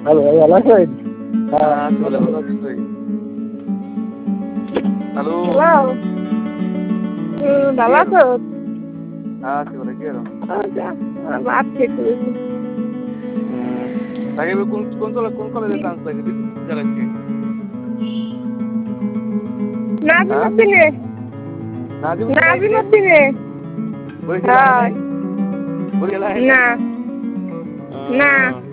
Hello ভালো আছেন? হ্যাঁ, চলে ভালো আছি তুই? হ্যালো। হ্যালো ভালো আছো? হ্যাঁ, আছি বলে কি এরকম? ভাত খেতে তাকে কোন কলেজে চান্স লাগে দিদি জায়গায়? হ্যাঁ নাজিমুদ্দিনে নাজিমুদ্দিন আইছে নাজিমুদ্দিনে বরিশাল আহে হ্যাঁ নাই বরিশাল আহে নাই না না